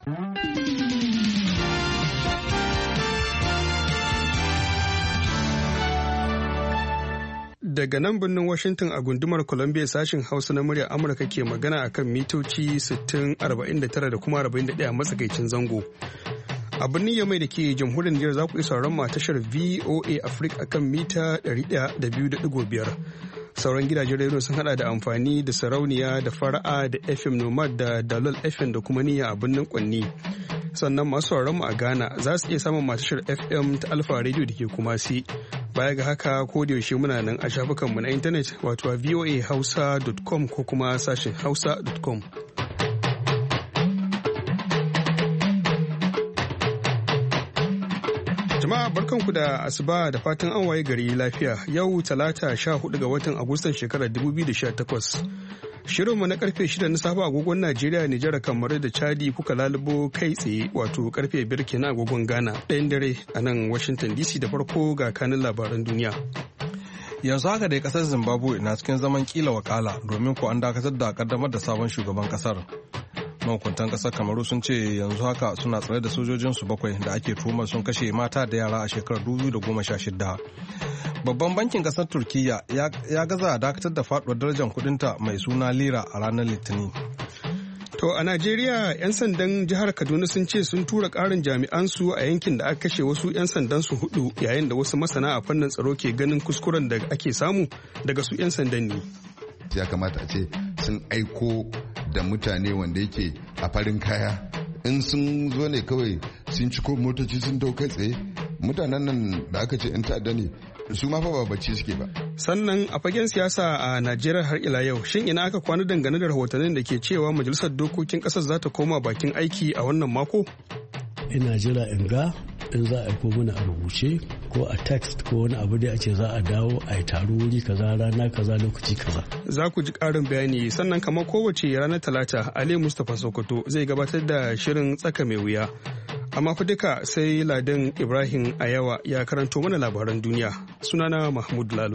Daga nan birnin Washington a gundumar Columbia sashin Hausa na muryar Amurka ke magana akan mitoci 60-49 da kuma 41 a matsakaicin zango. A birnin Yamai da ke jamhuriyar Nijar za ku iya sauraron mu a tashar VOA Africa akan mita 102.5. Sauran gidajen rediyo sun hada da amfani da sarauniya da fara'a da FM Nomad da Dalol FM da kuma niyya a birnin Kwanni. Sannan masu sauraron mu a Ghana za su iya samun tashar FM ta Alfa Radio da ke Kumasi. Baya ga haka ko da yaushe muna nan a shafukanmu na intanet wato a voahausa.com ko kuma sashin hausa.com. Jama'a barkanku da asuba da fatan an waye gari lafiya. Yau talata 14 ga watan Agustan shekarar 2018. Shirinmu na karfe 6 na safe agogon Najeriya, Nijar, Kamaru da Chadi kuka lalubo kai tsaye wato karfe 5 kenan agogon Ghana ɗayan dare a nan Washington DC. Da farko ga kanin labaran duniya. Yanzu haka dai kasar Zimbabwe na cikin zaman kila wakala domin ko an dakatar da kaddamar da sabon shugaban kasar. Mahukuntan kasar Kamaru sun ce yanzu haka suna tsare da sojojinsu 7 da ake tuhumar sun kashe mata da yara a shekarar 2016. Babban bankin kasar Turkiyya ya gaza dakatar da faduwar darajar kudinta mai suna lira a ranar Litinin. To a Najeriya 'yan sandan jihar Kaduna sun ce sun tura ƙarin jami'ansu a yankin da aka kashe wasu 'yan sandansu 4 yayin da wasu masana a fannin tsaro ke ganin kuskuren da ake samu daga su 'yan sandan ne. Ya kamata a ce sun aiko da mutane wanda yake a farin kaya, in sun zo ne kawai sun ciko motoci sun dau kai tsaye. Mutanen nan da aka ce 'yan ta'adda ne su ma fa ba bacci suke ba. Sannan a fagen siyasa a Najeriya har ila yau, shin ina aka kwana dangane da rahotannin da ke cewa majalisar dokokin kasar za ta koma bakin aiki a wannan mako? Ina jira in ga in za a aiko mana a rubuce ko a text ko wani abu da a ce za a dawo a yi taro wuri kaza rana kaza lokaci kaza. Za ku ji ƙarin bayani. Sannan kamar kowace ranar Talata, Ali Mustapha Sokoto zai gabatar da shirin tsaka mai wuya. Amma fa duka sai Ladan Ibrahim Ayawa ya karanto mana labaran duniya. Sunana Mahmud Lalo.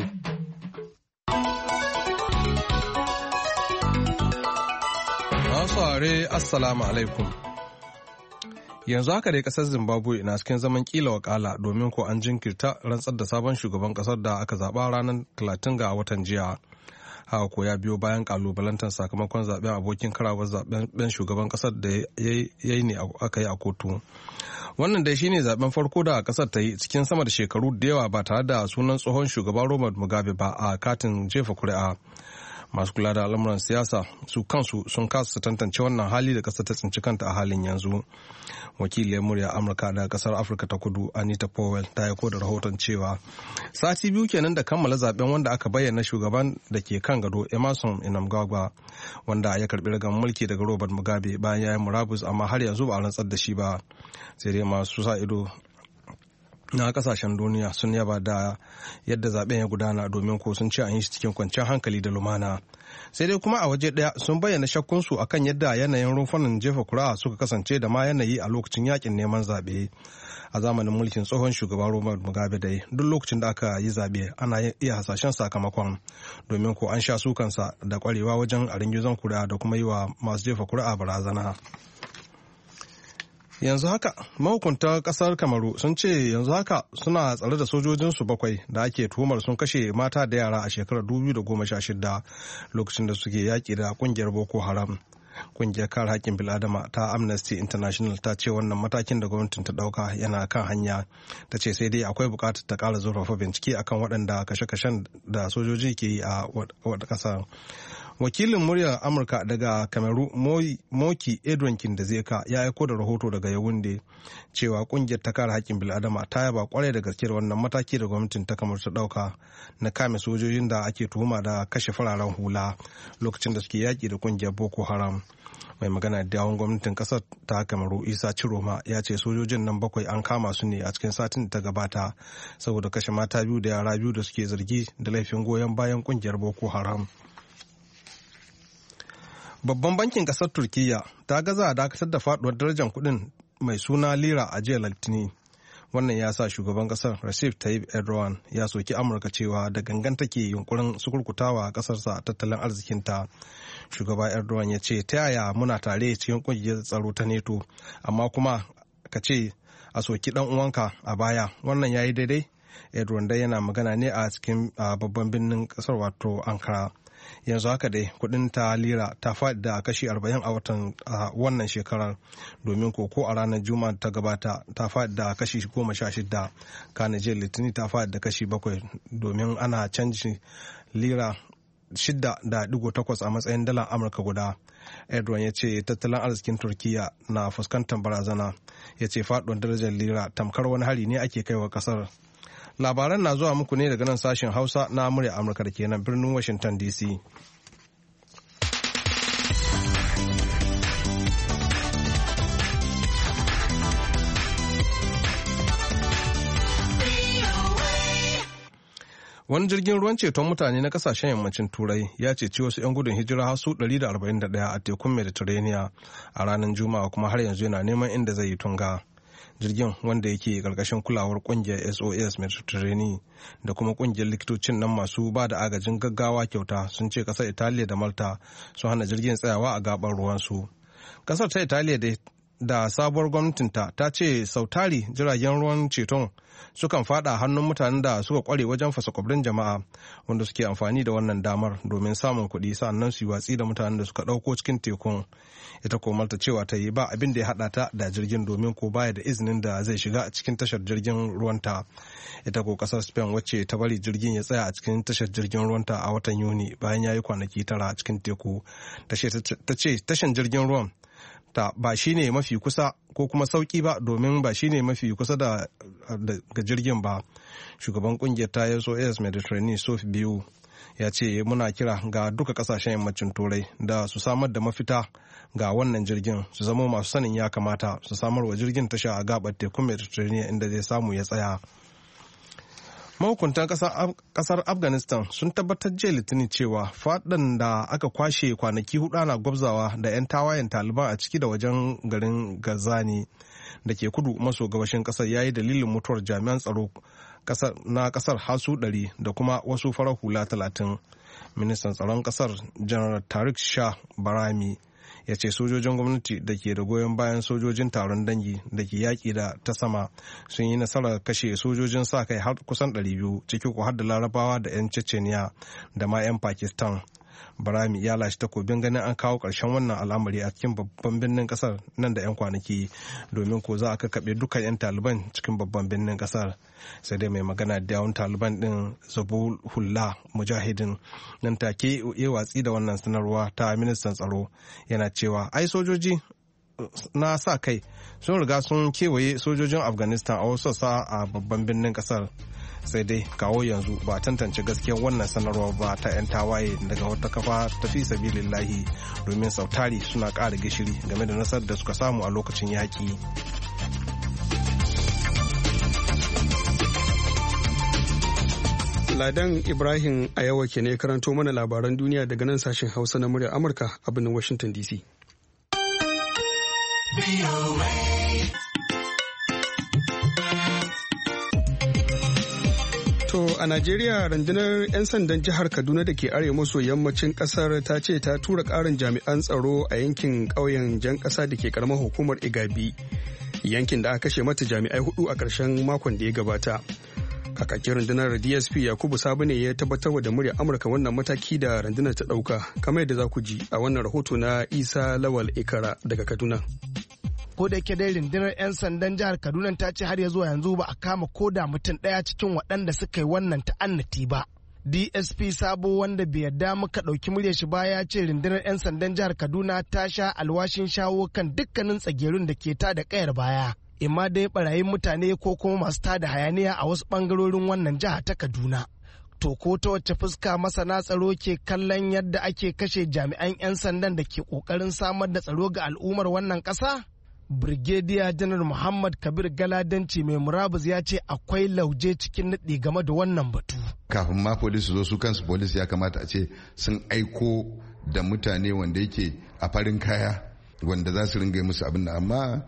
Masu are Assalamu alaikum. Yanzu haka dai kasar Zimbabwe na cikin zaman kila wakala domin ko an jinkirta rantsar da sabon shugaban kasar da aka zaba ranar 30 ga watan jiya. Haka ko ya biyo bayan kalubalantar sakamakon zaben abokin karawar zaben shugaban kasar da ya yi ne aka yi a kotu. Wannan dai shine zaben farko da kasar ta yi cikin sama da shekaru da yawa ba tare da sunan tsohon shugaban Robert Mugabe ba a katin jefa kuri'a. Masu kula da al'amuran siyasa su kansu sun kasa tantance wannan hali da kasar ta tsinci kanta a halin yanzu. Wakiliyar murya Amurka da kasar Afirka ta Kudu Anita Powell ta aiko da rahoton cewa sati biyu kenan da kammala zaben wanda aka bayyana shugaban da ke kan gado Emerson Mnangagwa wanda ya karbi ragan mulki daga Robert Mugabe bayan ya yi murabus, amma har yanzu ba a rantsar da shi ba. Sai dai masu sa ido na kasashen duniya sun yaba da yadda zaben ya gudana domin ko sun ce an yi shi cikin kwanciyar hankali da lumana. Sai dai kuma a waje daya sun bayyana shakkunsu akan yadda yanayin rumfunan jefa kuri'a suka kasance da ma yanayi a lokacin yakin neman zaɓe a zamanin mulkin tsohon shugaban Robert Mugabe. Dai duk lokacin da aka yi zaɓe ana iya hasashen sakamakon domin ko an sha sukansa da kwarewa wajen a ringizon kuri'a da kuma yi wa masu jefa kuri'a barazana. Yanzu haka mahukuntar kasar Kamaru sun ce yanzu haka suna tsare da sojojinsu 7 da ake tuhumar sun kashe mata da yara a shekarar 2016 lokacin da suke yaƙi da ƙungiyar Boko Haram. Ƙungiyar kare haƙƙin bil'adama ta Amnesty International ta ce wannan matakin da gwamnatin ta ɗauka yana kan hanya. Ta ce sai dai akwai buƙatar ta ƙara zurfafa bincike akan waɗanda kashe-kashen da sojoji ke yi a ƙasar. Wakilin muryar Amurka daga Kamaru Moki Edwin Kindezeka ya aiko da rahoto daga Yawunde cewa kungiyar ta kare haƙƙin bil'adama ta yaba kwarai da gaske da wannan mataki da gwamnatin ta Kamaru ta ɗauka na kame sojojin da ake tuhuma da kashe fararen hula lokacin da suke yaƙi da kungiyar Boko Haram. Mai magana da yawon gwamnatin ƙasar ta Kamaru Isa Ciroma ya ce sojojin nan 7 an kama su ne a cikin satin da ta gabata saboda kashe mata 2 da yara 2 da suke zargi da laifin goyon bayan kungiyar Boko Haram. Babban bankin kasar Turkiyya ta gaza dakatar da faduwar darajar kudin mai suna lira a jiya Litinin. Wannan ya sa shugaban kasar Recep Tayyip Erdogan ya soki Amurka cewa da gangan take yunkurin sukurkutawa kasarsa tattalin arzikinta. Shugaba Erdogan ya ce ta yaya muna tare cikin kungiyar tsaro ta NATO amma kuma ka ce a soki dan uwanka a baya, wannan yayi daidai? Erdogan dai yana magana ne a cikin babban birnin kasar wato Ankara. Yanzu haka dai kudin ta lira ta faɗi da kashi 40 a watan wannan shekarar, domin ko a ranar juma'a ta gabata ta faɗi da kashi 16, kana jiya litinin ta faɗi da kashi 7 domin ana canji lira 6.8 a matsayin dalar Amurka guda. Erdogan ya ce tattalin arzikin Turkiyya na fuskantar barazana. Ya ce faɗuwar darajar lira tamkar wani hari ne ake kaiwa kasar. Labaran na zuwa muku ne daga nan sashen Hausa na murya Amurka da ke nan birnin Washington DC. Wani jirgin ruwan ceton mutane na kasashen yammacin Turai ya ceci wasu 'yan gudun hijira har su 141 a tekun Mediterranean a ranar Juma'a, kuma har yanzu yana neman inda zai yi tunga. Jirgin, wanda yake karkashin kulawar kungiyar SOS Mediterranean da kuma kungiyar likitocin nan masu ba da agajin gaggawa kyauta, sun ce kasar Italiya da Malta sun hana jirgin tsayawa a gabar ruwansu. Kasar ta Italiya da sabuwar gwamnatinta ta ce sautari jiragen ruwan ceton sukan fada hannun mutanen da suka kware wajen fasa kwabrin jama'a, wanda suke amfani da wannan damar domin samun kuɗi, sa'annan su yi watsi da mutanen da suka ɗauko cikin tekun. Ita ko Malta cewa ta yi ba abin da ya haɗa ta da jirgin, domin ko baya da izinin da zai shiga a cikin tashar jirgin ruwanta. Ita ko ƙasar Spain, wacce ta bari jirgin ya tsaya a cikin tashar jirgin ruwanta a watan Yuni bayan ya yi kwanaki 9 a cikin teku, ta ce tashan jirgin ruwan ta ba shi ne mafi kusa ko kuma sauki ba, domin ba shi ne mafi kusa da ga jirgin ba. Shugaban kungiyar ta SOS Mediterranean Sophie Biu ya ce muna kira ga duka kasashen yammacin Turai da su samar da mafita ga wannan jirgin, su zama masu sanin ya kamata su samar wa jirgin tasha a gabar tekun Mediterranean inda zai samu ya tsaya. Mahukuntan kasar Afghanistan sun tabbatar jiya Litinin cewa faɗan da aka kwashe kwanaki 4 ana gwabzawa da 'yan tawayen Taliban a ciki da wajen garin Gazani da ke kudu maso gabashin kasar ya yi dalilin mutuwar jami'an tsaro na kasar hasu 100 da kuma wasu farar hula 30. Ministan tsaron kasar General Tariq Shah Barami ya ce sojojin gwamnati da ke da goyon bayan sojojin taron dangi da ke yaƙi da ta sama sun yi nasarar kashe sojojin sa kai har kusan 200, ciki ko har da Larabawa da 'yan Chechnya da ma 'yan Pakistan. Barami ya lashe takobin ganin an kawo ƙarshen wannan al'amari a cikin babban birnin ƙasar nan da 'yan kwanaki, domin ko za a kakkaɓe dukkan 'yan Taliban cikin babban birnin ƙasar. Sai dai mai magana da yawun Taliban ɗin Zabihullah Mujahideen nan take ya watsi da wannan sanarwa ta ministan tsaro, yana cewa ai sojoji na sa kai sun riga sun kewaye sojojin Afghanistan a wasu sassa a babban birnin ƙasar. Sai dai kawo yanzu ba tantance gaskiyar wannan sanarwa ba ta 'yan tawaye daga wata kafa ta fi sabilillahi, domin sautari suna ƙara gishiri game da nasarar da suka samu a lokacin yaƙi. Ladan Ibrahim a yawa ke ne karanto mana labaran duniya daga nan sashen Hausa na muryar Amurka a birnin Washington DC. To a Najeriya, rundunar 'yan sandan jihar Kaduna da ke arewa maso yammacin kasar ta ce ta tura ƙarin jami'an tsaro a yankin ƙauyen jan ƙasa da ke ƙaramar hukumar Igabi, yankin da aka kashe mata jami'ai 4 a ƙarshen makon da ya gabata. Kakakin rundunar DSP Yakubu Sabu ne ya tabbatar da muryar Amurka wannan mataki da rundunar ta ɗauka, kamar yadda za ku ji a wannan rahoto na Isa Lawal Ikara daga Kaduna. Ko da yake dai rundunar 'yan sandan jihar Kaduna ta ce har ya zuwa yanzu ba a kama koda mutum ɗaya cikin waɗanda suka yi wannan ta'annati ba. DSP Sabo, wanda bai yarda muka ɗauki muryar shi ba, ya ce rundunar 'yan sandan jihar Kaduna ta sha alwashin shawo kan dukkanin tsagerun da ke ta da ƙayar baya, imma dai barayin mutane ko kuma masu tada hayaniya a wasu ɓangarorin wannan jiha ta Kaduna. To ko ta wacce fuska masana tsaro ke kallon yadda ake kashe jami'an 'yan sandan da ke ƙoƙarin samar da tsaro ga al'ummar wannan ƙasa? Brigadier Janar Muhammad Kabir Galadanci mai murabus ya ce akwai lauje cikin naɗi game da wannan batu. Kafin ma polisi zo, su kansu polisi ya kamata a ce sun aiko da mutane wanda yake a farin kaya wanda za su ringa musu abin da, amma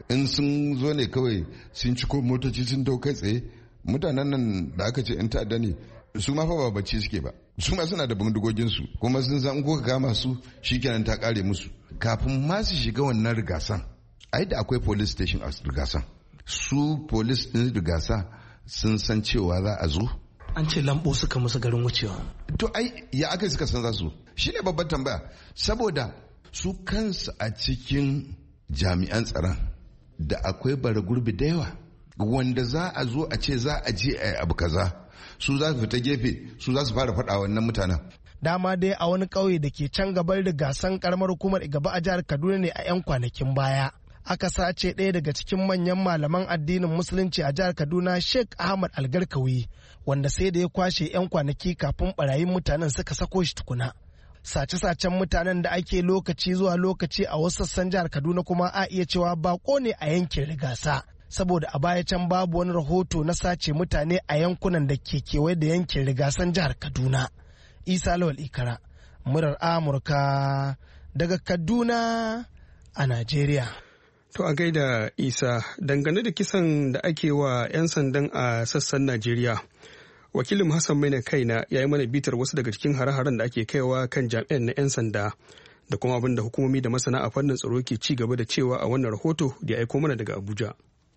in sun zo ne kawai sun ciko motoci sun dau kai tsaye. Mutanen nan da aka ce 'yan ta'adda ne su ma fa ba bacci suke ba, su ma suna da bindigogin su kuma sun san ko ka kama su shikenan ta kare musu. Kafin ma su shiga wannan rigasan ai da akwai police station a rigasan, su police din rigasa sun san cewa za a zo. An ce lambo suka musu garin wucewa. To ai ya aka suka san za su, shine babban tambaya, saboda su kansu a cikin jami'an tsaron da akwai bara gurbi da yawa wanda za a zo a ce za a je a abu kaza, su za su fita gefe, su za su fara faɗa wannan mutanen. Dama dai a wani ƙauye da ke can gabar rigasan karamar hukumar Igaba a jihar Kaduna ne a 'yan kwanakin baya aka sace ɗaya daga cikin manyan malaman addinin musulunci a jihar Kaduna, Sheikh Ahmad Algarkawi, wanda sai da ya kwashe 'yan kwanaki kafin barayin mutanen suka sako shi tukuna. Sace-sacen mutanen da ake lokaci zuwa lokaci a wasu sassan jihar Kaduna kuma a iya cewa bako ne a yankin rigasa, saboda a baya can babu wani rahoto na sace mutane a yankunan da ke kewaye da yankin rigasan jihar Kaduna. Isa Lawal Ikara, murar Amurka daga Kaduna a Najeriya. To a gaida Isa, dangane da kisan da ake wa 'yan sandan a sassan Najeriya, wakilin Hassan Maina Kaina ya yi mana bitar wasu daga cikin hare-haren da ake kaiwa kan jami'an na 'yan sanda da kuma abin da hukumomi da masana a fannin tsaro ke ci gaba da cewa a wannan rahoto da ya aiko mana daga Abuja.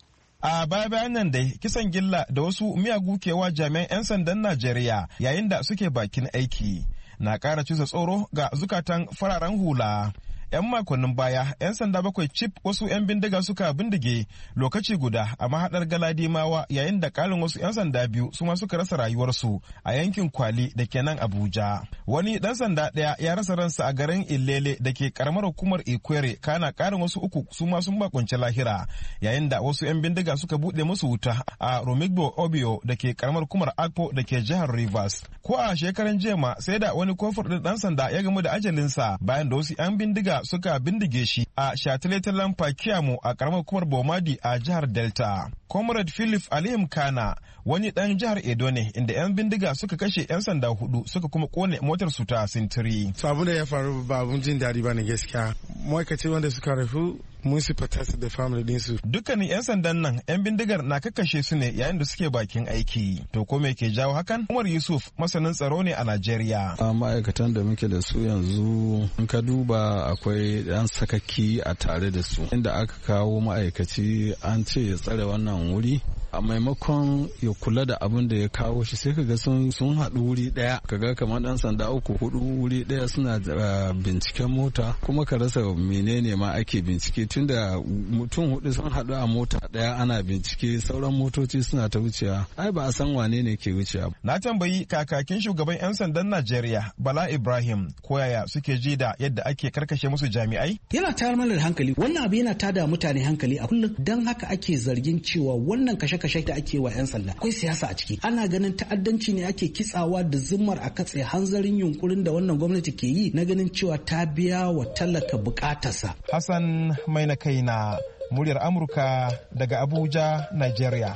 A baya-bayan nan dai kisan gilla da wasu miyagu kewa jami'an 'yan sandan Najeriya yayin da suke bakin aiki na ƙara cusa tsoro ga zukatan fararen hula. 'Yan makonnin baya 'yan sanda 7 cif wasu 'yan bindiga suka bindige lokaci guda a mahaɗar Galadimawa, yayin da ƙarin wasu 'yan sanda 2 su ma suka rasa rayuwarsu a yankin Kwali da ke nan Abuja. Wani ɗan sanda ɗaya ya rasa ransa a garin Ilele da ke karamar hukumar Ikwere, kana ƙarin wasu 3 su ma sun bakunci lahira yayin da wasu 'yan bindiga suka buɗe musu wuta a Romigbo Obio da ke karamar hukumar Akpo da ke jihar Rivers. Ko a shekaran jiya ma sai da wani kofar ɗan sanda ya gamu da ajalinsa bayan da wasu 'yan bindiga suka bindige shi a shataletalen Pakiamu a karamar hukumar Bomadi a jihar Delta. Comrade Philip Aliyim Kana wani ɗan jihar Edo ne, inda 'yan bindiga suka kashe 'yan sanda 4 suka kuma kone motar su ta sintiri. So abin da ya faru ba abun jin daɗi ba ne gaskiya. Ma'aikaci wanda suka rafu mun sympathize da family ɗinsu. Dukkanin 'yan sandan nan 'yan bindigar na kakkashe su ne yayin da suke bakin aiki. To ko me ke jawo hakan? Umar Yusuf masanin tsaro ne a Najeriya. Ma'aikatan da muke da su yanzu in ka duba akwai ɗan sakaki a tare da su. Inda aka kawo ma'aikaci an ce ya tsare wannan wuri, a maimakon ya kula da abin da ya kawo shi sai kaga sun haɗu wuri ɗaya, kaga kamar ɗan sanda 3-4 wuri ɗaya suna binciken mota, kuma ka rasa menene ma ake bincike, tunda mutum 4 sun haɗu a mota ɗaya ana bincike, sauran motoci suna ta wucewa, ai ba a san wane ne ke wucewa. Na tambayi kakakin shugaban 'yan sandan Najeriya Bala Ibrahim ko yaya suke ji da yadda ake karkashe musu jami'ai. Yana tayar mana da hankali, wannan abu yana tada mutane hankali a kullum, don haka ake zargin cewa wannan kashe-kashe da ake wa 'yan sanda akwai siyasa a ciki. Ana ganin ta'addanci ne ake kitsawa da zimmar a katse hanzarin yunkurin da wannan gwamnati ke yi na ganin cewa ta biya wa talaka bukatarsa. Hassan Maina Kaina, muryar Amurka daga Abuja, Nigeria.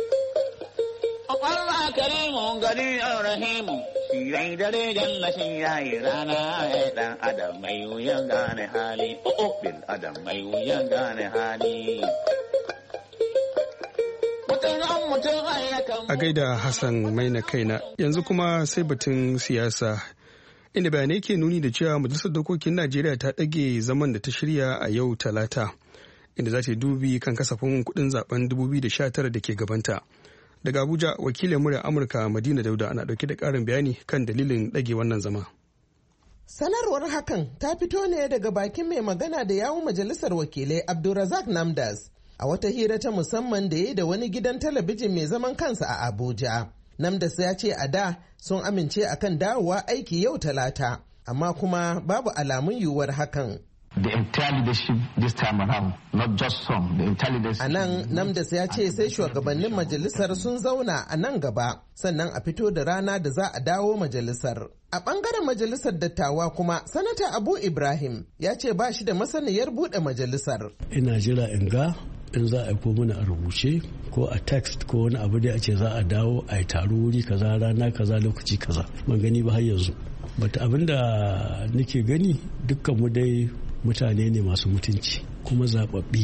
Allah karimu gari rahimu, shirai dare janna shirai rana, dan adam mai wuyan gane hali, bil adam mai wuyan gane hali. A gaida Hassan Maina Kaina, yanzu kuma sai batun siyasa, inda bayanai ke nuni da cewa Majalisar Dokokin Najeriya ta ɗage zaman da ta shirya a yau Talata, inda za ta dubi kan kasafin kuɗin zaben 2019 da ke gabanta. Daga Abuja, wakilin murya Amurka Madina Dauda ana ɗauke da ƙarin bayani kan dalilin ɗage wannan zama. Sanarwar hakan ta fito ne daga bakin mai magana da yawun Majalisar Wakilai Abdulrazak Namdas a wata hira ta musamman da ya yi da wani gidan talabijin mai zaman kansa a Abuja. Namdas ya ce a da sun amince akan dawowa aiki yau Talata, amma kuma babu alamun yiwuwar hakan. The entire leadership this time around, not just some, the entire leadership. A nan Namdas ya ce sai shugabannin majalisar sun zauna a nan gaba, sannan a fito da rana da za a dawo majalisar. A ɓangaren majalisar dattawa kuma, Sanata Abu Ibrahim ya ce ba shi da masaniyar buɗe majalisar. Ina jira in ga in za a aiko mana a rubuce ko a text ko wani abu da a ce za a dawo a yi taro wuri kaza rana kaza lokaci kaza. Ban gani ba har yanzu. Bata abin da nake gani dukkan mu dai mutane ne masu mutunci kuma zababbi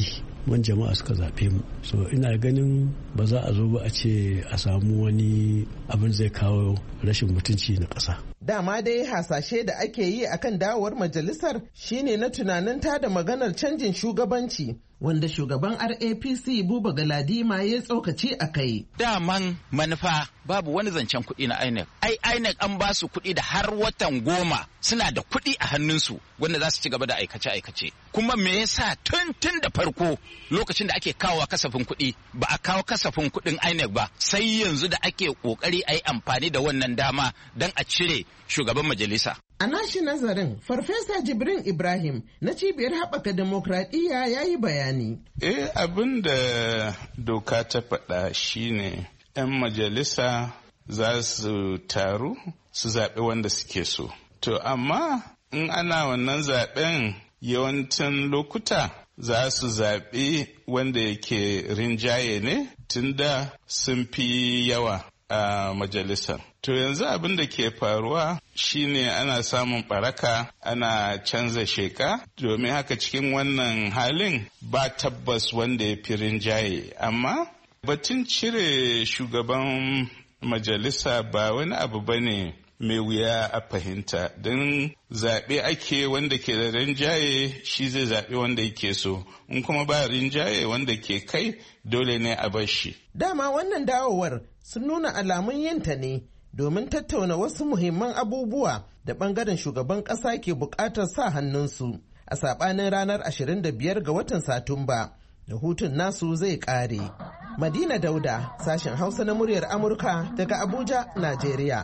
man jama'a suka zaɓe mu. So ina ganin ba za a zo ba a ce a samu wani abin zai kawo rashin mutunci na ƙasa. Dama dai hasashe da ake yi akan dawowar majalisar shine na tunanin tada maganar canjin shugabanci wanda shugaban RAPC Buba Galadima ya tsokaci a kai. Daman manufa babu wani zancen kuɗi na INEC. INEC an ba su kuɗi da har watan 10 suna da kuɗi a hannunsu wanda za su ci gaba da aikace-aikace. Kuma me yasa tun da farko lokacin da ake kawo kasafin kuɗi ba a kawo kasafin kuɗin INEC ba sai yanzu da ake ƙoƙari a yi amfani da wannan dama don a cire shugaban majalisa. A nashi nazarin, Farfesa Jibrin Ibrahim na Cibiyar Haɓaka Demokradiyya ya yi bayani. Abin da doka ta faɗa shine 'yan majalisa za su taru su zaɓi wanda suke so. To amma in ana wannan zaɓen yawancin lokuta za su zaɓi wanda yake rinjaye ne tunda sun fi yawa a majalisar. To yanzu abin da ke faruwa shine ana samun baraka, ana canza sheka, domin haka cikin wannan halin ba tabbas wanda ya fi rinjaye. Amma batun cire shugaban majalisa ba wani abu bane mai wuya a fahimta, don zaɓe ake wanda ke da rinjaye shi zai zaɓe wanda yake so, in kuma ba rinjaye wanda ke kai dole ne a bar shi. Dama wannan dawowar sun nuna alamun yinta ne domin tattauna wasu muhimman abubuwa da ɓangaren shugaban ƙasa ke buƙatar sa hannunsu a saɓanin ranar 25 ga watan Satumba da hutun nasu zai ƙare. Madina Dauda, sashen Hausa na muryar Amurka daga Abuja, Najeriya.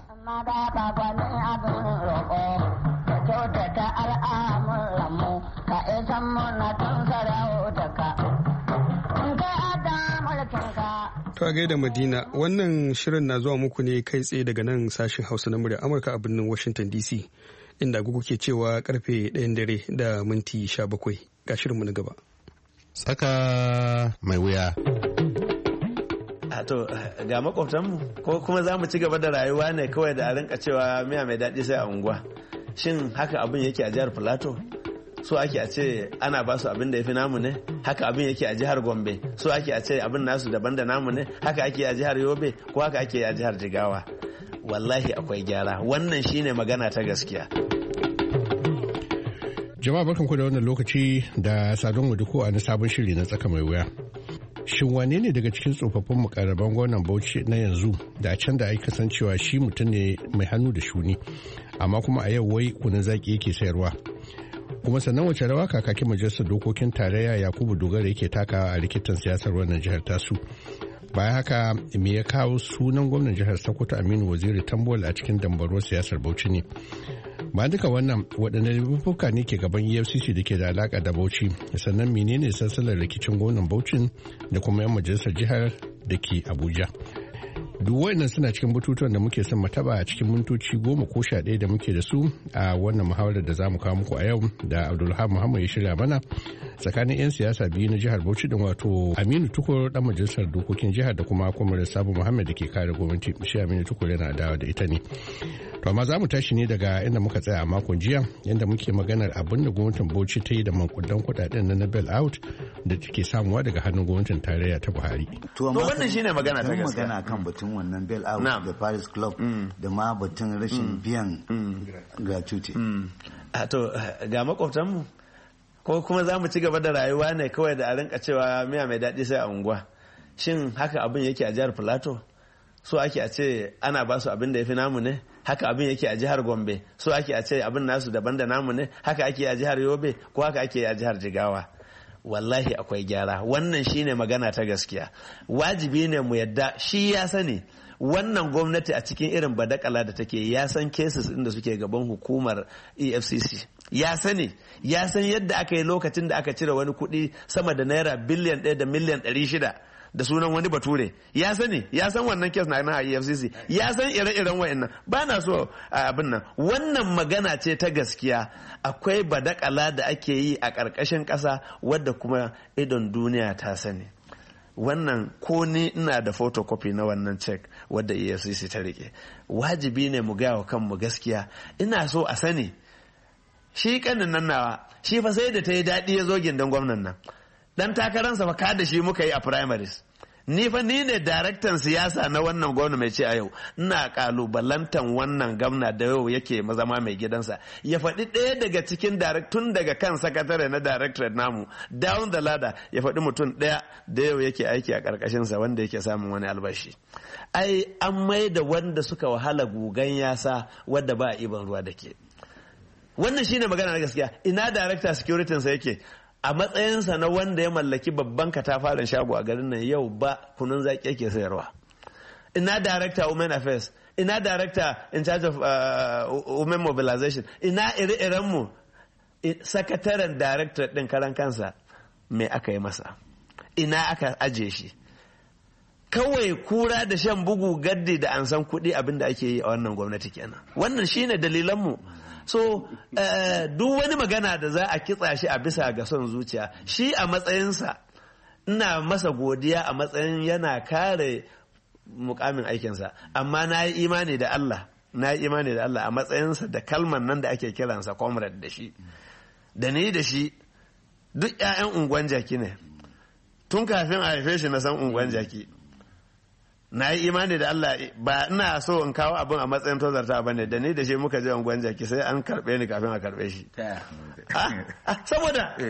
To a gaida Madina, wannan shirin na zuwa muku ne kai tsaye daga nan sashen Hausa na muryar Amurka a birnin Washington DC, inda gugu ke cewa karfe 1 dare da minti 17 ga shirinmu na gaba. Tsaka mai wuya. To ga makwabtanmu ko kuma za mu ci gaba da rayuwa ne kawai da a rinka cewa miya mai daɗi sai a unguwa. Shin haka abin yake a jihar Filato? So ake a ce ana ba su abin da ya fi namu ne? Haka abin yake a jihar Gombe? So ake a ce abin nasu daban da namu ne? Haka ake a jihar Yobe ko haka ake a jihar Jigawa? Wallahi akwai gyara. Wannan shine magana ta gaskiya. Jama'a barkanku da wannan lokaci da sadon mu duku a na sabon shiri na tsaka mai wuya. Shin wane ne daga cikin tsofaffin mukarraban gwamnan Bauchi na yanzu da a can da ai kasancewa shi mutum ne mai hannu da shuni amma kuma a yau wai kunun zaki yake sayarwa? Kuma sannan wace rawa kakakin majalisar dokokin tarayya Yakubu Dogara yake takawa a rikitan siyasar wannan jihar tasu? Bayan haka me ya kawo sunan gwamnan jihar Sokoto Aminu Waziri Tambuwal a cikin dambarwar siyasar Bauchi ne? Ba duka wannan waɗanne laifuka ne ke gaban EFCC da ke da alaƙa da Bauchi, sannan menene sassalar rikicin gwamnan Bauchi da kuma 'yan majalisar jihar da ke Abuja. Duk waɗannan suna cikin batutuwan da muke son mataba a cikin mintoci 10 ko 11 da muke da su a wannan muhawarar da za mu kawo muku a yau da Abdulhamid Muhammad ya shirya mana tsakanin 'yan siyasa biyu na jihar Bauchi din wato Aminu Tukur dan majalisar dokokin jihar da kuma Kwamar Sabo Muhammad da ke kare gwamnati. Shi Aminu Tukur yana adawa da ita ne. To amma za mu tashi ne daga inda muka tsaya a makon jiya inda muke maganar abin da gwamnatin Bauchi ta yi da mankudan kudaden na bail out da take samuwa daga hannun gwamnatin tarayya ta Buhari. To wannan shine magana ta gaskiya. Magana kan batun wannan bail out da Paris Club da ma batun rashin biyan gratuity. To ga makwabtanmu ko kuma za mu ci gaba da rayuwa ne kawai da a rinka cewa miya mai daɗi sai a unguwa. Shin haka abin yake a jihar Filato? So ake a ce ana ba su abin da ya fi namu ne? Haka abin yake a jihar Gombe? So ake a ce abin nasu daban da namu ne? Haka ake a jihar Yobe ko haka ake a jihar Jigawa? Wallahi akwai gyara. Wannan shine magana ta gaskiya. Wajibi ne mu yadda shi ya sani wannan gwamnati a cikin irin badakala da take ya san cases inda suke gaban hukumar EFCC. Ya sani, ya san yadda aka yi lokacin da aka cire wani kuɗi sama da naira biliyan 1 da miliyan 600 da sunan wani bature. Ya sani, ya san wannan kes na EFCC, ya san ire-iren wa'annan. Ba na so abin nan. Wannan magana ce ta gaskiya. Akwai badakala da ake yi a ƙarƙashin ƙasa wadda kuma idon duniya ta sani. Wannan ko ni ina da photocopy na wannan check wadda EFCC ta rike. Wajibi ne mu gaya wa kanmu gaskiya. Ina so a sani shi kanin nan nawa shi fa sai da ta yi daɗi ya zo gindin gwamnan nan. dan takaransa fa ka da shi muka yi a primaries. Ni ne daraktan siyasa na wannan gwamna mai ce a yau, ina kalubalantan wannan gwamna da yau yake zama mai gidansa ya faɗi ɗaya daga cikin tun daga kan sakatare na directorate namu down the ladder ya faɗi mutum ɗaya da yau yake aiki a ƙarƙashinsa wanda yake samun wani albashi. Ai an mai da wanda suka wahala gugan yasa wadda ba a iban ruwa da ke. Wannan shine magana na gaskiya. Ina director security sa yake a matsayinsa na wanda ya mallaki babban katafaren shago a garin nan yau ba kunun zaki yake sayarwa. Ina director women affairs, ina director in charge of women mobilization, ina ire-iren mu sakataren director din karan kansa me aka yi masa, ina aka aje shi. Kawai kura da shan bugu gaddi da an san kuɗi abin da ake yi a wannan gwamnati kenan. Wannan shine dalilanmu. So duk wani magana da za a kitsa shi a bisa ga son zuciya, shi a matsayinsa ina masa godiya a matsayin yana kare mukamin aikinsa, amma na yi imani da Allah a matsayinsa da kalman nan da ake kiransa comrade da shi, da ni da shi duk 'ya'yan unguwan jaki ne. Tun kafin a haife shi na san unguwan jaki. Na yi imani da Allah, ba ina so in kawo abin a matsayin tozarta ba ne, da ni da shi muka je unguwan jaki sai an karɓe ni kafin a karɓe shi. Saboda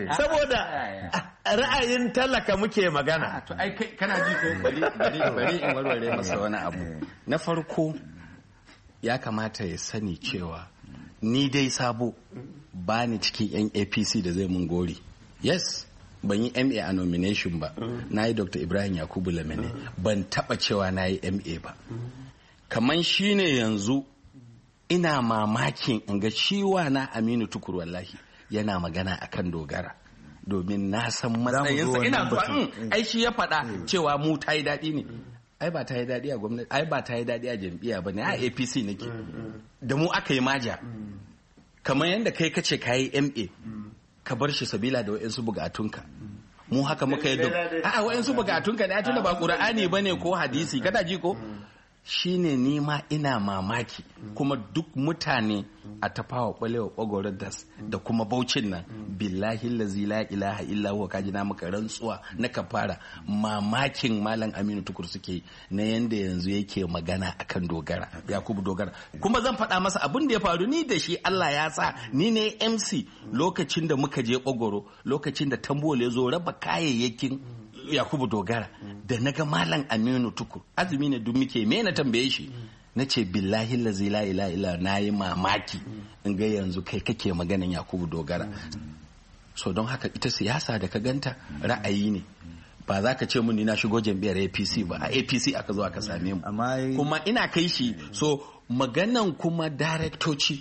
ra'ayin talaka muke magana. To ai kana ji ko bari in warware masa wani abu. Na farko ya kamata ya sani cewa ni dai Sabo ba ni cikin 'yan APC da zai mun gori. Yes. Ban yi MA a nomination ba, na yi Dr. Ibrahim Yakubu Lamine, ban taba cewa na yi MA ba. Kaman shi ne yanzu ina mamakin in ga ciwa na Aminu Tukur wallahi yana magana akan Dogara. Domin na san matsayinsa ina zuwa ai shi ya faɗa cewa mu ta yi daɗi ne. Ai ba ta yi daɗi a gwamnati, ai ba ta yi daɗi a jam'iyya ba ne, a APC nake. Da mu aka yi maja. Kamar yadda kai kace ka yi MA. Ka bar shi sabila da wa'insu bugatunka. Mu haka muka yi a'a wa'insu bugatunka da tunda ba Qur'ani bane ko hadisi kada ji ko shine ni ma ina mamaki kuma duk mutane a Tafawa Balewa Ogoradas da kuma Bauchin nan billahi allazi la ilaha illa huwa kaji na maka rantsuwa na kafara mamakin Malam Aminu Tukur suke na yanda yanzu yake magana akan Dogara Yakubu Dogara kuma zan faɗa masa abin da ya faru ni da shi Allah ya sa ni ne MC lokacin da muka je Ogoro lokacin da Tambole ya zo raba kayayyakin Yakubu Dogara da naga Malam Aminu Tukur azumi ne duk muke me na tambaye shi na ce billahi lazi la ila ila na yi mamaki in ga yanzu kai kake maganin Yakubu Dogara so don haka ita siyasa da ka ganta ra'ayi ne ba za ka ce mun ni na shigo jam'iyyar APC ba a APC aka zo aka same mu kuma ina kai shi so maganan kuma daraktoci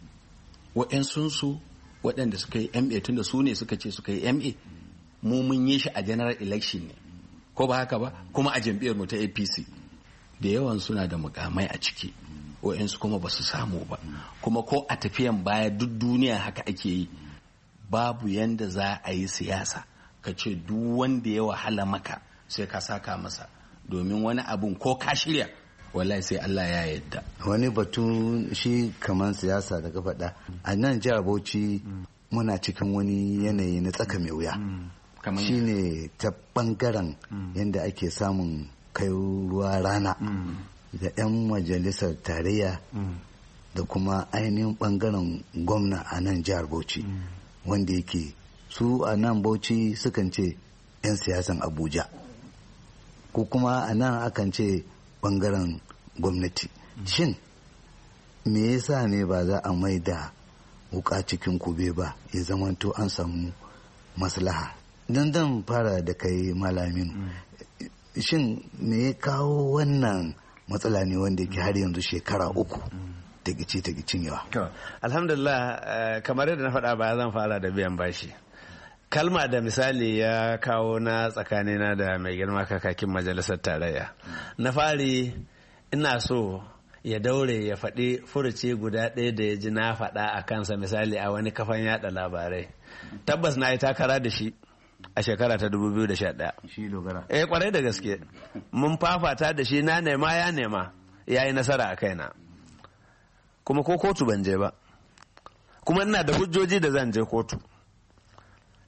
wa'yansu waɗanda suka yi MA tunda su ne suka ce suka yi MA mu mun yi shi a general election ne ko ba haka ba kuma a jam'iyyar mu ta APC da yawan suna da mukamai a ciki wa'yansu kuma ba su samu ba kuma ko a tafiyan baya duk duniya haka ake yi babu yanda za a yi siyasa ka ce duk wanda ya wahala maka sai ka saka masa domin wani abun ko ka shirya wallahi sai Allah ya yarda wani batu shi kamar siyasa da ka faɗa a nan jihar Bauchi muna cikin wani yanayi na tsaka mai wuya shine ta bangaren yadda ake samun kai ruwa rana da 'yan majalisar tarayya da kuma ainihin bangaren gwamna a nan jihar Bauchi wanda yake su a nan Bauchi sukan ce 'yan siyasan Abuja ko kuma a nan akan ce bangaren gwamnati shin me yasa ne ba za a mai da wuka cikin kube ba ya zamanto an samu maslaha don zan fara da kai malamin shin me ya kawo wannan matsala ne wanda ke har yanzu shekara uku ta gicin yawa alhamdulillah kamar yadda na faɗa ba zan fara da biyan bashi kalma da misali ya kawo na tsakanina da mai girma kakakin majalisar tarayya na fari ina so ya daure ya faɗi furuci guda ɗaya da ya ji na faɗa a kansa misali a wani kafan yada labarai tabbas na yi takara da shi a shekara ta 2011 shi Dogara kwarai da gaske mun fafata da shi na nema ya yi nasara a kaina kuma ko kotu ban je ba kuma ina da hujjoji da zan je kotu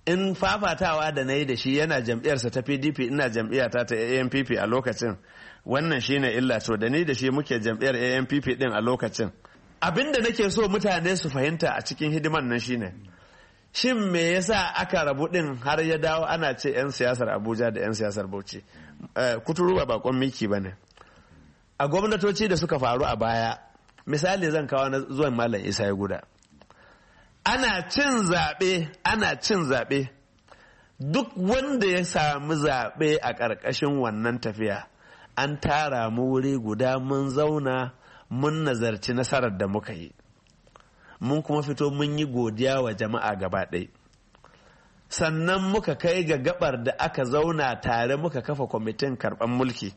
in fafatawa da na yi da shi yana jam'iyyarsa ta PDP ina jam'iyyata ta ANPP a lokacin, wannan shine illa. To da ni da shi muke jam'iyyar ANPP din a lokacin. Abin da nake so mutane su fahimta a cikin hidiman nan shine, shin me yasa aka rabu din har ya dawo ana ce 'yan siyasar Abuja da 'yan siyasar Bauchi? Kuturu ba bakon miki ba ne. A gwamnatoci da suka faru a baya, misali zan kawo na zuwan Malam Isa ya Guda. Ana cin zaɓe, duk wanda ya sami zaɓe a ƙarƙashin wannan tafiya, an tara mu wuri guda mun zauna mun nazarci nasarar da muka yi. Mun kuma fito mun yi godiya wa jama'a gaba ɗaya. Sannan muka kai ga gabar da aka zauna tare muka kafa kwamitin karɓar mulki.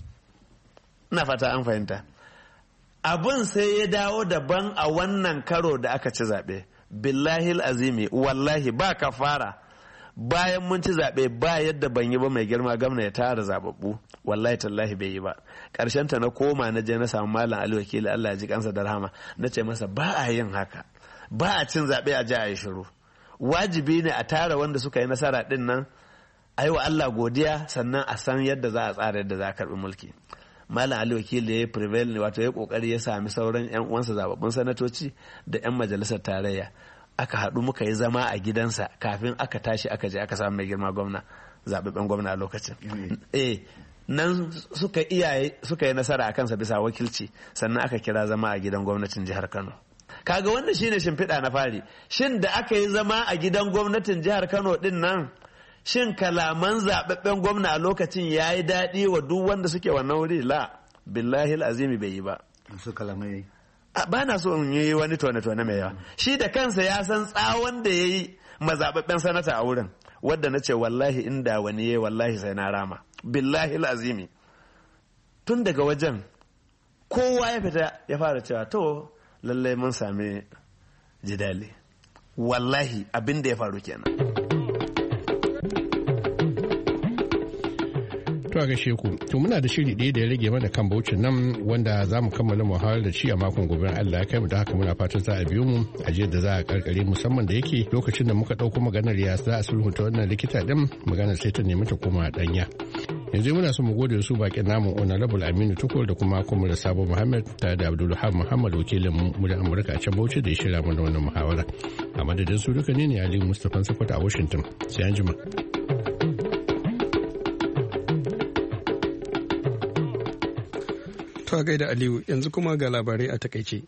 Ina fata an fahimta. Abin sai ya dawo daban a wannan karo da aka ci zaɓe. Billahil azimi, wallahi ba ka fara. Bayan mun ci zaɓe ba yadda ban yi ba mai girma gwamna ya tara zababbu, wallahi tallahi bai yi ba. Ƙarshen ta na koma na je na samu Malam Ali Wakili, Allah ya ji kansa da rahama, na ce masa ba a yin haka, ba a cin zaɓe a ji a yi shiru. Wajibi ne a tara wanda suka yi nasara ɗin nan, a yi wa Allah godiya, sannan a san yadda za a tsara yadda za a karɓi mulki. Malam Ali Wakili ya yi prevail ne, wato ya kokari ya sami sauran 'yan uwansa zababbun sanatoci da 'yan majalisar tarayya. Aka haɗu muka yi zama a gidansa kafin aka tashi aka je aka samu mai girma gwamna, zababben gwamna a lokacin. Nan suka yi nasara a kansa bisa wakilci, sannan aka kira zama a gidan gwamnatin jihar Kano. Kaga wannan shine shimfiɗa na fari. Shin da aka yi zama a gidan gwamnatin jihar Kano din nan, shin kalaman zababben gwamna a lokacin ya yi daɗi wa duk wanda suke wannan wuri? La, billahi azimi bai yi ba. Su kalamai ba na so in yi wani tone-tone mai yawa. Shi da kansa ya san tsawon da ya yi mazababben sanata a wurin, wadda na ce wallahi inda wani ya wallahi sai na rama. Billahi azimi. Tun daga wajen kowa ya fita ya fara cewa to lallai mun sami jidali. Wallahi abin da ya faru kenan. To a gaishe ku, to muna da shiri ɗaya da ya rage mana kan Bauchin nan wanda za mu kammala muhawarar da shi a makon gobe Allah ya kai mu, da haka muna fatan za a biyo mu a jiya da za a karkare, musamman da yake lokacin da muka ɗauko maganar ya za a sulhunta wannan likita ɗin, maganar sai ta nemi ta koma ɗanya. Yanzu muna so mu gode su bakin namu Honorable Aminu Tukur da kuma kuma da Sabo Muhammad tare da Abdulrahman Muhammad wakilin mu da Amurka a can Bauchi da ya shirya mana wannan muhawara. A madadin su duka ne Ali Mustapha Sakwata a Washington. Sai an jima. To gaida Aliyu, yanzu kuma ga labarai a takaice.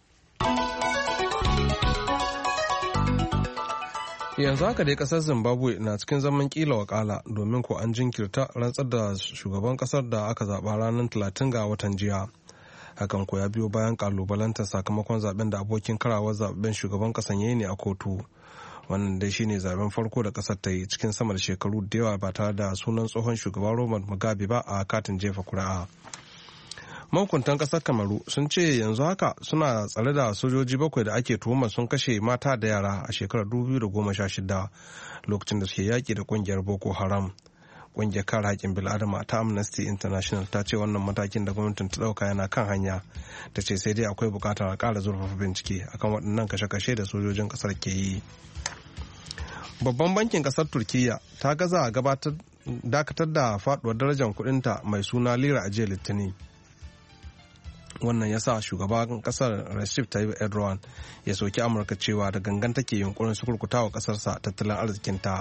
Yanzu haka dai kasar Zimbabwe na cikin zaman kila wakala, domin ko an jinkirta rantsar da shugaban kasar da aka zaba ranar 30 ga watan jiya. Hakan ko ya biyo bayan kalubalantar sakamakon zaben da abokin karawar zaben shugaban kasan yayi ne a kotu. Wannan dai shine zaben farko da kasar ta yi cikin sama da shekaru da yawa ba tare da sunan tsohon shugaban Robert Mugabe ba a katin jefa kuri'a. Mahukuntan kasar Kamaru sun ce yanzu haka suna tsare da sojoji 7 da ake tuhumar sun kashe mata da yara a shekarar 2016 lokacin da suke yaƙi da ƙungiyar Boko Haram. Ƙungiyar kare haƙƙin bil'adama ta Amnesty International ta ce wannan matakin da gwamnatin ta ɗauka yana kan hanya. Ta ce sai dai akwai buƙatar ƙara zurfafa bincike akan waɗannan kashe-kashe da sojojin ƙasar ke yi. Babban bankin ƙasar Turkiyya ta gaza dakatar da faɗuwar darajar kuɗinta mai suna lira a jiya Litinin. Wannan ya sa shugaban kasar Recep Tayyip Erdogan ya soki Amurka cewa da gangan take yunkurin su kurkuta wa kasarsa tattalin arzikinta.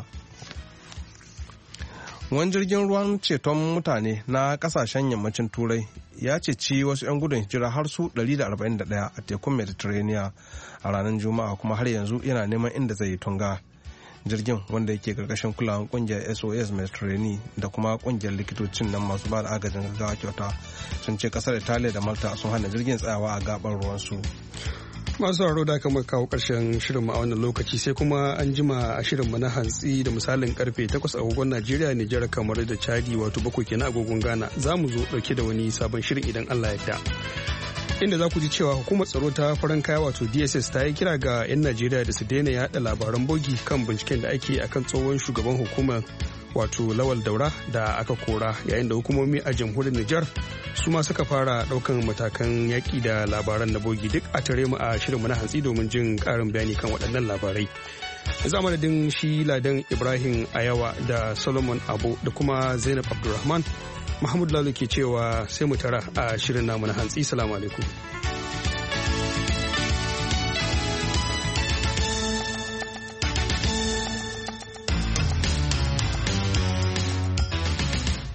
Wani jirgin ruwan ceton mutane na kasashen yammacin Turai ya ceci wasu 'yan gudun hijira har su 141 a tekun Mediterranean a ranar Juma'a, kuma har yanzu yana neman inda zai yi tunga. Jirgin, wanda yake karkashin kulawar kungiyar SOS Mediterranean da kuma kungiyar likitocin nan masu ba da agajin gaggawa kyauta, sun ce kasar Italiya da Malta sun hana jirgin tsayawa a gabar ruwansu. Masu sauraro da aka kawo karshen shirinmu a wannan lokaci, sai kuma an jima a shirinmu na hantsi da misalin karfe 8 agogon Najeriya, Nijar, kamar da Chadi, wato 7 kenan agogon Ghana. Za mu zo dauke da wani sabon shirin idan Allah ya yarda. Inda za ku ji cewa hukumar tsaro ta farin kaya wato DSS ta yi kira ga 'yan Najeriya da su daina yada labaran bogi kan binciken da ake akan tsohon shugaban hukumar wato Lawal Daura da aka kora, yayin da hukumomi a jamhuriyar Nijar su ma suka fara daukan matakan yaki da labaran na bogi. Duk a tare mu a shirinmu na hantsi domin jin karin bayani kan waɗannan labarai. Yanzu madadin shi Ladan Ibrahim Ayawa da Solomon Abu da kuma Zainab Abdulrahman, Mahmud Lalo ke cewa sai mu tara a shirin namu na hantsi. Salamu alaikum.